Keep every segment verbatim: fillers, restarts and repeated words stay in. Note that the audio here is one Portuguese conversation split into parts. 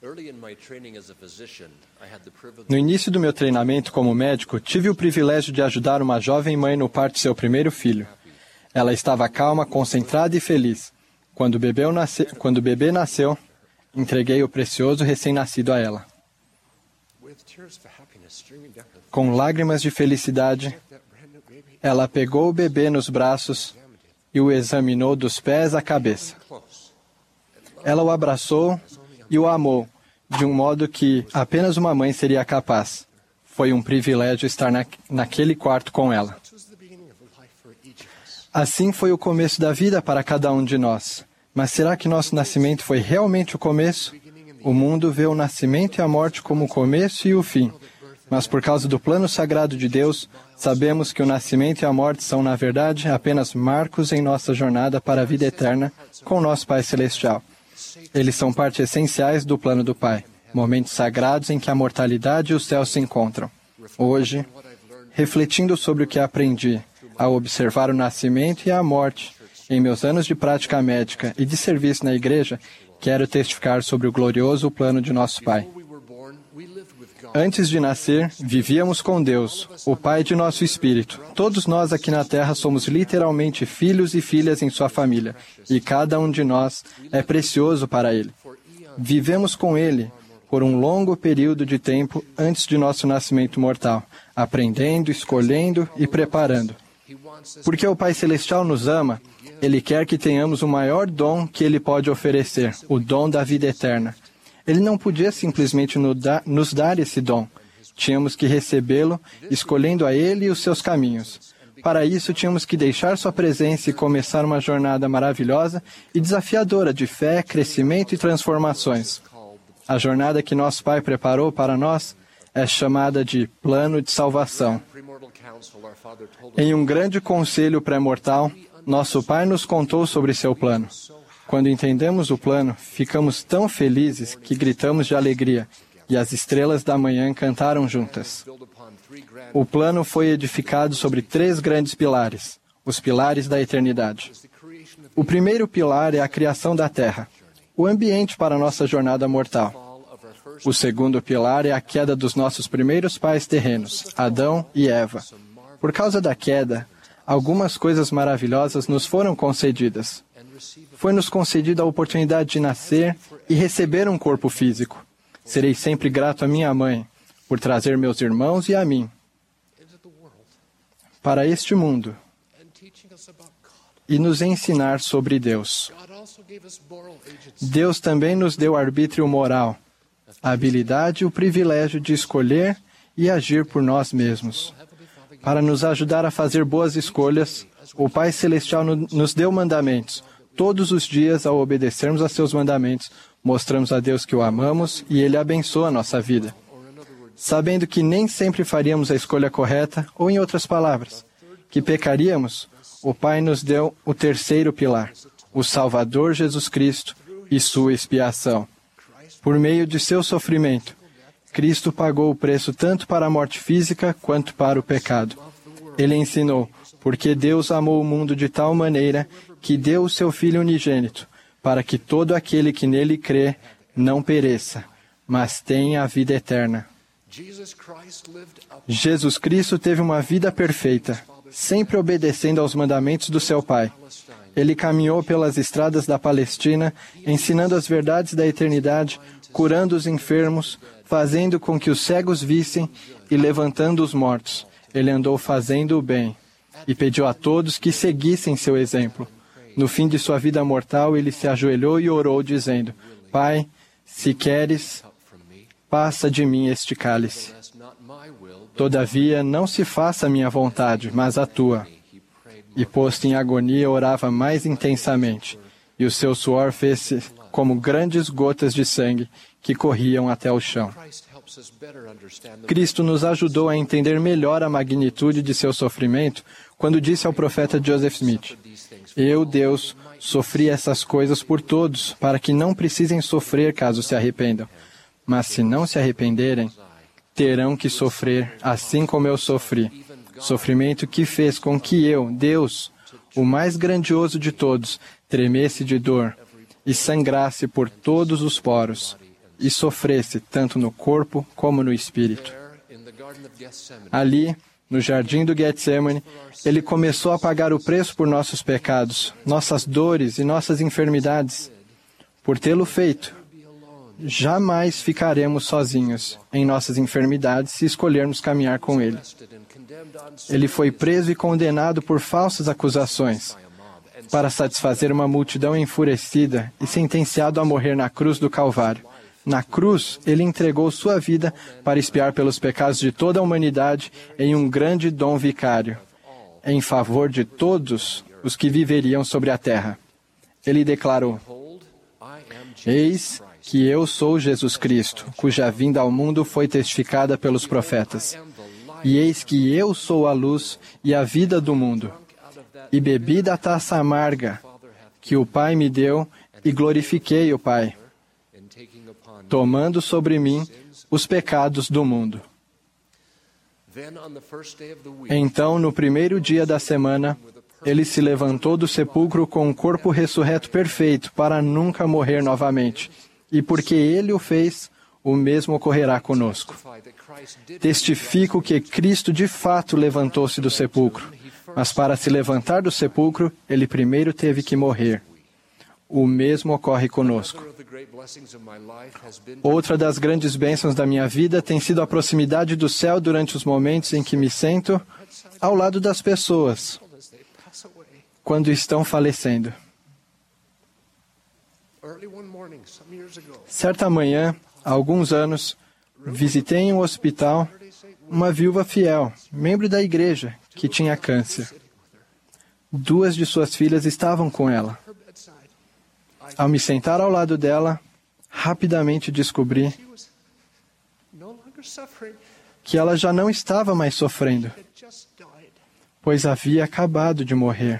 No início do meu treinamento como médico, tive o privilégio de ajudar uma jovem mãe no parto de seu primeiro filho. Ela estava calma, concentrada e feliz. Quando o bebê, nasce... Quando o bebê nasceu, entreguei o precioso recém-nascido a ela. Com lágrimas de felicidade, ela pegou o bebê nos braços e o examinou dos pés à cabeça. Ela o abraçou e o amou, de um modo que apenas uma mãe seria capaz. Foi um privilégio estar na, naquele quarto com ela. Assim foi o começo da vida para cada um de nós. Mas será que nosso nascimento foi realmente o começo? O mundo vê o nascimento e a morte como o começo e o fim. Mas por causa do plano sagrado de Deus, sabemos que o nascimento e a morte são, na verdade, apenas marcos em nossa jornada para a vida eterna com nosso Pai Celestial. Eles são parte essenciais do plano do Pai, momentos sagrados em que a mortalidade e o céu se encontram. Hoje, refletindo sobre o que aprendi ao observar o nascimento e a morte em meus anos de prática médica e de serviço na igreja, quero testificar sobre o glorioso plano de nosso Pai. Antes de nascer, vivíamos com Deus, o Pai de nosso espírito. Todos nós aqui na Terra somos literalmente filhos e filhas em sua família, e cada um de nós é precioso para Ele. Vivemos com Ele por um longo período de tempo antes de nosso nascimento mortal, aprendendo, escolhendo e preparando. Porque o Pai Celestial nos ama, Ele quer que tenhamos o maior dom que Ele pode oferecer, o dom da vida eterna. Ele não podia simplesmente nos dar esse dom. Tínhamos que recebê-lo, escolhendo a Ele e os seus caminhos. Para isso, tínhamos que deixar sua presença e começar uma jornada maravilhosa e desafiadora de fé, crescimento e transformações. A jornada que nosso Pai preparou para nós é chamada de plano de salvação. Em um grande conselho pré-mortal, nosso Pai nos contou sobre seu plano. Quando entendemos o plano, ficamos tão felizes que gritamos de alegria, e as estrelas da manhã cantaram juntas. O plano foi edificado sobre três grandes pilares, os pilares da eternidade. O primeiro pilar é a criação da Terra, o ambiente para a nossa jornada mortal. O segundo pilar é a queda dos nossos primeiros pais terrenos, Adão e Eva. Por causa da queda, algumas coisas maravilhosas nos foram concedidas. Foi-nos concedida a oportunidade de nascer e receber um corpo físico. Serei sempre grato à minha mãe por trazer meus irmãos e a mim para este mundo e nos ensinar sobre Deus. Deus também nos deu arbítrio moral, a habilidade e o privilégio de escolher e agir por nós mesmos. Para nos ajudar a fazer boas escolhas, o Pai Celestial nos deu mandamentos. Todos os dias, ao obedecermos a seus mandamentos, mostramos a Deus que o amamos e Ele abençoa a nossa vida. Sabendo que nem sempre faríamos a escolha correta, ou em outras palavras, que pecaríamos, o Pai nos deu o terceiro pilar, o Salvador Jesus Cristo e sua expiação. Por meio de seu sofrimento, Cristo pagou o preço tanto para a morte física quanto para o pecado. Ele ensinou, porque Deus amou o mundo de tal maneira que deu o seu Filho unigênito, para que todo aquele que nele crê não pereça, mas tenha a vida eterna. Jesus Cristo teve uma vida perfeita, sempre obedecendo aos mandamentos do seu Pai. Ele caminhou pelas estradas da Palestina, ensinando as verdades da eternidade, curando os enfermos, fazendo com que os cegos vissem e levantando os mortos. Ele andou fazendo o bem e pediu a todos que seguissem seu exemplo. No fim de sua vida mortal, ele se ajoelhou e orou, dizendo: Pai, se queres, passa de mim este cálice. Todavia, não se faça a minha vontade, mas a tua. E posto em agonia, orava mais intensamente, e o seu suor fez-se como grandes gotas de sangue que corriam até o chão. Cristo nos ajudou a entender melhor a magnitude de seu sofrimento quando disse ao profeta Joseph Smith: Eu, Deus, sofri essas coisas por todos, para que não precisem sofrer caso se arrependam. Mas se não se arrependerem, terão que sofrer assim como eu sofri. Sofrimento que fez com que eu, Deus, o mais grandioso de todos, tremesse de dor e sangrasse por todos os poros. e sofresse, tanto no corpo como no espírito. Ali, no jardim do Getsemane, Ele começou a pagar o preço por nossos pecados, nossas dores e nossas enfermidades. Por tê-lo feito, jamais ficaremos sozinhos em nossas enfermidades se escolhermos caminhar com Ele. Ele foi preso e condenado por falsas acusações, para satisfazer uma multidão enfurecida e sentenciado a morrer na cruz do Calvário. Na cruz, Ele entregou sua vida para expiar pelos pecados de toda a humanidade em um grande dom vicário, em favor de todos os que viveriam sobre a terra. Ele declarou: Eis que eu sou Jesus Cristo, cuja vinda ao mundo foi testificada pelos profetas. E eis que eu sou a luz e a vida do mundo. E bebi da taça amarga que o Pai me deu e glorifiquei o Pai, tomando sobre mim os pecados do mundo. Então, no primeiro dia da semana, Ele se levantou do sepulcro com um corpo ressurreto perfeito para nunca morrer novamente. E porque Ele o fez, o mesmo ocorrerá conosco. Testifico que Cristo de fato levantou-se do sepulcro, mas para se levantar do sepulcro, Ele primeiro teve que morrer. O mesmo ocorre conosco. Outra das grandes bênçãos da minha vida tem sido a proximidade do céu durante os momentos em que me sento ao lado das pessoas, quando estão falecendo. Certa manhã, há alguns anos, visitei em um hospital uma viúva fiel, membro da igreja, que tinha câncer. Duas de suas filhas estavam com ela. Ao me sentar ao lado dela, rapidamente descobri que ela já não estava mais sofrendo, pois havia acabado de morrer.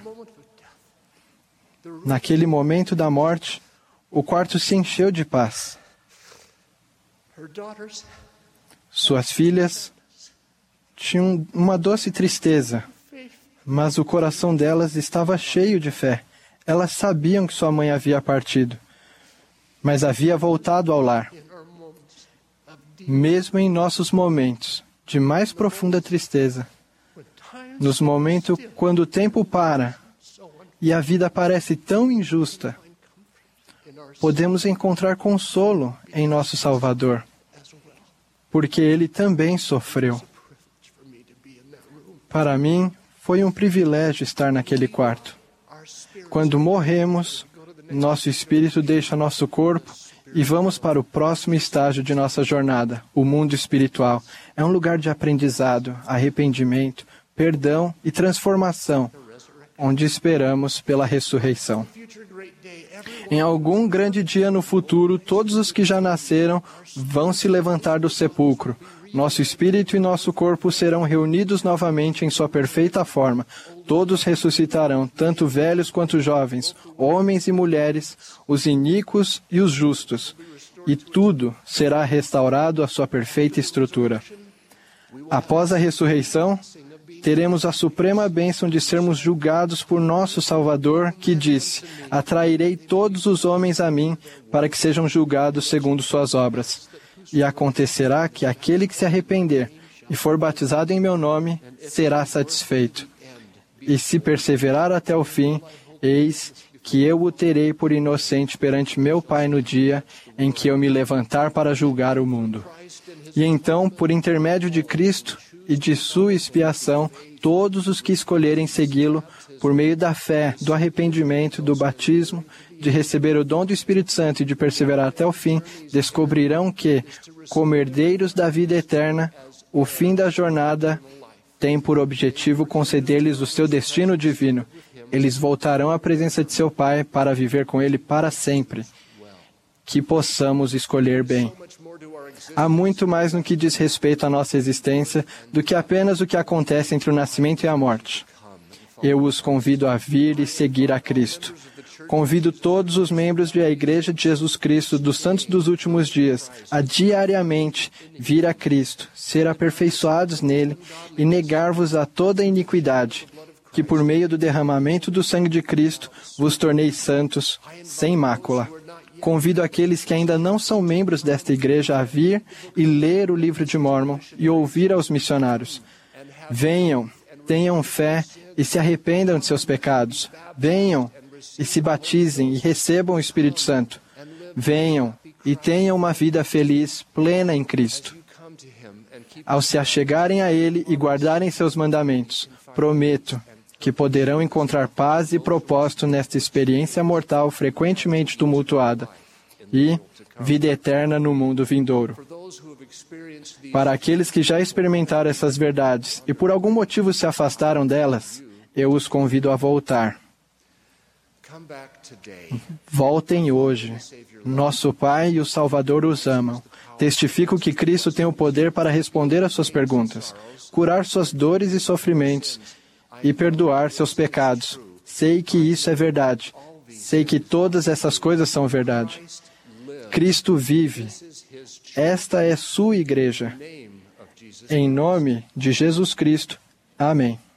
Naquele momento da morte, o quarto se encheu de paz. Suas filhas tinham uma doce tristeza, mas o coração delas estava cheio de fé. Elas sabiam que sua mãe havia partido, mas havia voltado ao lar. Mesmo em nossos momentos de mais profunda tristeza, nos momentos quando o tempo para e a vida parece tão injusta, podemos encontrar consolo em nosso Salvador, porque Ele também sofreu. Para mim, foi um privilégio estar naquele quarto. Quando morremos, nosso espírito deixa nosso corpo e vamos para o próximo estágio de nossa jornada, o mundo espiritual. É um lugar de aprendizado, arrependimento, perdão e transformação, onde esperamos pela ressurreição. Em algum grande dia no futuro, todos os que já nasceram vão se levantar do sepulcro. Nosso espírito e nosso corpo serão reunidos novamente em sua perfeita forma. Todos ressuscitarão, tanto velhos quanto jovens, homens e mulheres, os iníquos e os justos. E tudo será restaurado à sua perfeita estrutura. Após a ressurreição, teremos a suprema bênção de sermos julgados por nosso Salvador, que disse: atrairei todos os homens a mim, para que sejam julgados segundo suas obras. E acontecerá que aquele que se arrepender e for batizado em meu nome, será satisfeito. E se perseverar até o fim, eis que eu o terei por inocente perante meu Pai no dia em que eu me levantar para julgar o mundo. E então, por intermédio de Cristo e de sua expiação, todos os que escolherem segui-lo, por meio da fé, do arrependimento, do batismo, de receber o dom do Espírito Santo e de perseverar até o fim, descobrirão que, como herdeiros da vida eterna, o fim da jornada tem por objetivo conceder-lhes o seu destino divino. Eles voltarão à presença de seu Pai para viver com Ele para sempre. Que possamos escolher bem. Há muito mais no que diz respeito à nossa existência do que apenas o que acontece entre o nascimento e a morte. Eu os convido a vir e seguir a Cristo. Convido todos os membros da Igreja de Jesus Cristo dos Santos dos Últimos Dias a diariamente vir a Cristo, ser aperfeiçoados nele e negar-vos a toda iniquidade, que por meio do derramamento do sangue de Cristo vos torneis santos, sem mácula. Convido aqueles que ainda não são membros desta igreja a vir e ler o livro de Mórmon e ouvir aos missionários. Venham, tenham fé e se arrependam de seus pecados. Venham e se batizem e recebam o Espírito Santo. Venham e tenham uma vida feliz, plena em Cristo. Ao se achegarem a Ele e guardarem seus mandamentos, prometo que poderão encontrar paz e propósito nesta experiência mortal frequentemente tumultuada e vida eterna no mundo vindouro. Para aqueles que já experimentaram essas verdades e por algum motivo se afastaram delas, eu os convido a voltar. Voltem hoje. Nosso Pai e o Salvador os amam. Testifico que Cristo tem o poder para responder às suas perguntas, curar suas dores e sofrimentos e perdoar seus pecados. Sei que isso é verdade. Sei que todas essas coisas são verdade. Cristo vive. Esta é sua igreja. Em nome de Jesus Cristo. Amém.